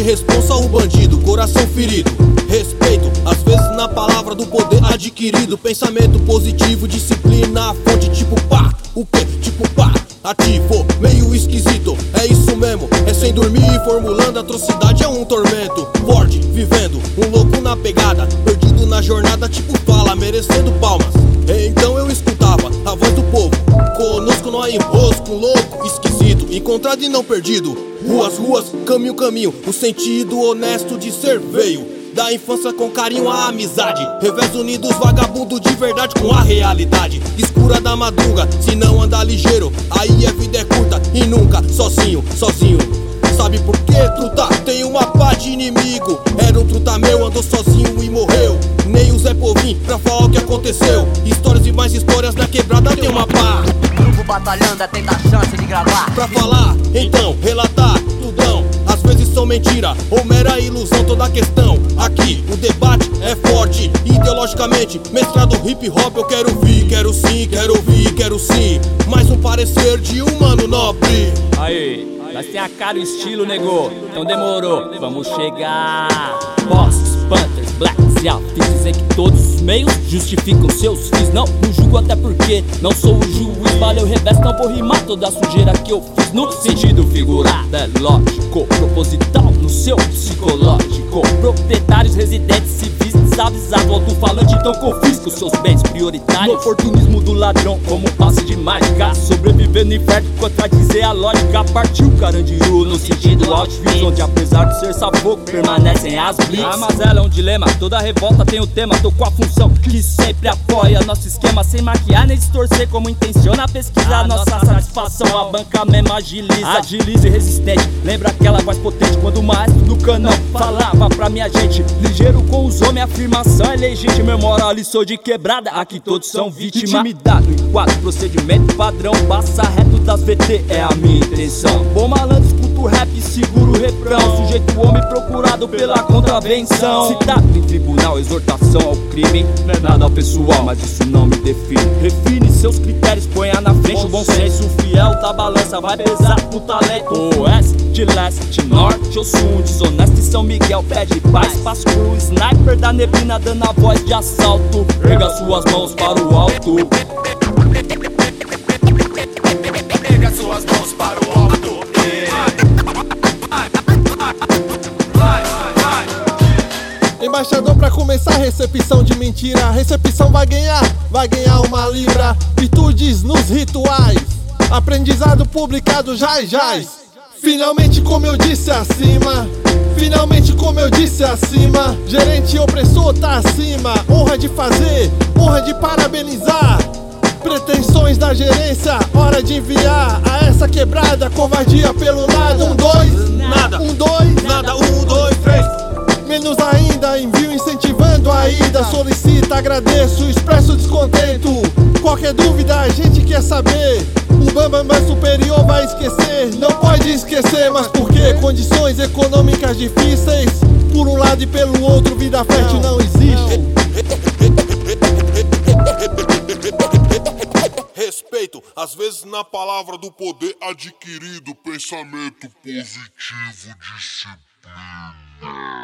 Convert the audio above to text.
responsa o bandido, coração ferido. Respeito, às vezes na palavra do poder adquirido. Pensamento positivo, disciplina, a fonte tipo pá. O que? Tipo pá, ativo, meio esquisito. É isso mesmo, é sem dormir e formulando atrocidade é um tormento. Forte, vivendo, um louco na pegada, perdido na jornada tipo fala, merecendo palmas. Então eu escutava a voz do povo, conosco não há enrosco, louco, esquisito, encontrado e não perdido. Ruas, caminho, o sentido honesto de ser veio. Da infância com carinho a amizade, revés unidos, vagabundo de verdade com a realidade. Escura da madruga, se não andar ligeiro, aí a vida é curta e nunca sozinho. Sabe por que, truta? Tem uma pá de inimigo. Era um truta meu, andou sozinho e morreu. Nem o Zé Povinho pra falar o que aconteceu. Histórias e mais histórias na quebrada tem uma pá. Grupo batalhando até dar chance de gravar. Pra falar, então, relatar, tudão. Às vezes são mentira ou mera ilusão toda a questão. Aqui o debate é forte, ideologicamente mestrado hip hop eu quero ouvir. Quero sim, mais um parecer de um mano nobre. Aí, nós tem a cara e o estilo, nego. Então demorou, vamos chegar. Bosses, Panthers, Blacks e Alphas. Dizer que todos os meios justificam seus fins. Não julgo até porque não sou o juiz. Valeu revés, não vou rimar toda a sujeira que eu fiz. No sentido figurado, é lógico, proposital no seu psicológico. Proprietários, residentes, civis, desavisados, alto-falante, então confisca os seus bens prioritários. No oportunismo do ladrão, como passe de mágica. Sobreviver no inferno, contradizer a lógica. Partiu Carandiru no sentido Auschwitz, onde apesar de ser safoco, permanecem as blitz. A mazela é um dilema, toda revolta tem o tema. Tô com a função que sempre apoia nosso esquema, sem maquiar nem distorcer como intenciona a pesquisa. Nossa satisfação, a banca mesmo agiliza e resistente. Lembra aquela voz potente quando o maestro do canão falava pra minha gente, ligeiro com os homens, afirmação é legítima. Eu moro ali, sou de quebrada, aqui todos são vítimas. Intimidado em quadro, procedimento padrão, passa reto das VT, é a minha intenção. Bom malandro, escuto rap, seguro o refrão. Sujeito homem procurado pela contravenção. Citado em tribunal, exortação ao crime. Não é nada pessoal, mas isso não me define. Refine seus critérios, ponha na frente o bom senso. O fiel da balança vai pesar pro talento. Oeste, de leste, norte, eu sou um desonesto. São Miguel pede paz, passo pro sniper da neblina dando a voz de assalto. Erga suas mãos para o alto. Erga suas mãos para o alto. Embaixador pra começar a recepção de mentira. A recepção vai ganhar uma libra. Virtudes nos rituais, aprendizado publicado jaz. Finalmente como eu disse acima, gerente opressor tá acima. Honra de fazer, honra de parabenizar. Pretensões da gerência, hora de enviar a essa quebrada, covardia pelo lado. 1, 2, Nada, 1, 2, nada, 1, 2, 3. menos ainda, envio incentivando a ida. Solicita, agradeço, expresso descontento. Qualquer dúvida a gente quer saber. O bambambam superior vai esquecer. Não pode esquecer, mas por quê? Condições econômicas difíceis. Por um lado e pelo outro, vida fértil não existe. Respeito, às vezes na palavra do poder adquirido. Pensamento positivo, disciplina.